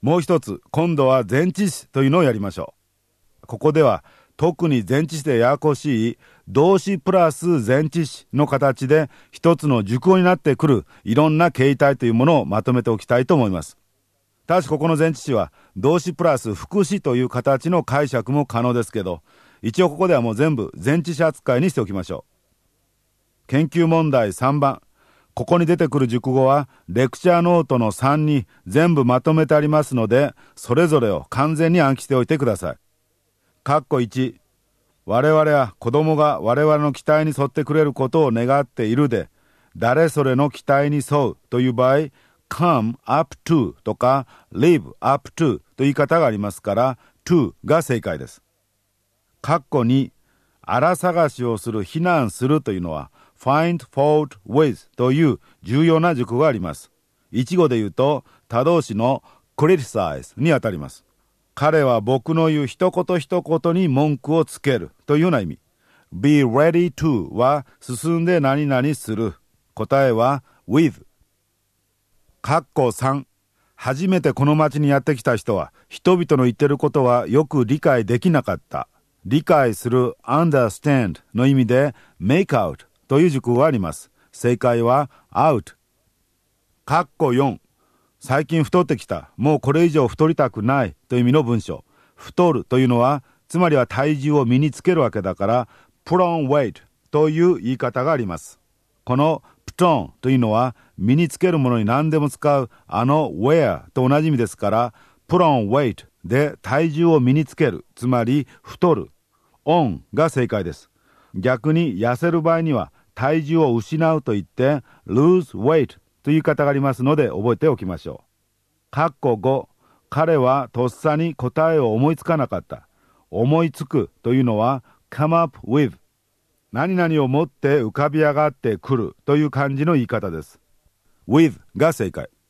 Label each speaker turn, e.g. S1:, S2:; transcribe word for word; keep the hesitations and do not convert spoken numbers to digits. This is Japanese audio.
S1: もう一つ、今度は前置詞というのをやりましょう。ここでは特に前置詞でややこしい動詞プラス前置詞の形で一つの熟語になってくるいろんな形態というものをまとめておきたいと思います。ただしここの前置詞は動詞プラス副詞という形の解釈も可能ですけど、一応ここではもう全部前置詞扱いにしておきましょう。研究問題さんばん。ここに出てくる熟語はレクチャーノートのさんに全部まとめてありますので、それぞれを完全に暗記しておいてください。かっこいち、我々は子供が我々の期待に沿ってくれることを願っているで、誰それの期待に沿うという場合、come up to とか live up to という言い方がありますから、to が正解です。かっこに、あら探しをする、非難するというのは、find fault with という重要な熟語があります。一語で言うと、他動詞の criticize にあたります。彼は僕の言う一言一言に文句をつけるというような意味。be ready to は進んで何々する。答えは with。かっこさん。初めてこの町にやってきた人は、人々の言ってることはよく理解できなかった。理解する understand の意味で make out という熟語があります。正解は out。かっこよん。最近太ってきた。もうこれ以上太りたくないという意味の文章。太るというのは、つまりは体重を身につけるわけだから、put on weight という言い方があります。この put on というのは、身につけるものに何でも使うあの wear と同じ意味ですから、put on weight で体重を身につける、つまり太る。on が正解です。逆に痩せる場合には、体重を失うと言って、lose weightという言い方がありますので覚えておきましょう。かっこご、彼はとっさに答えを思いつかなかった。思いつくというのは come up with。何々を持って浮かび上がってくるという感じの言い方です。with が正解。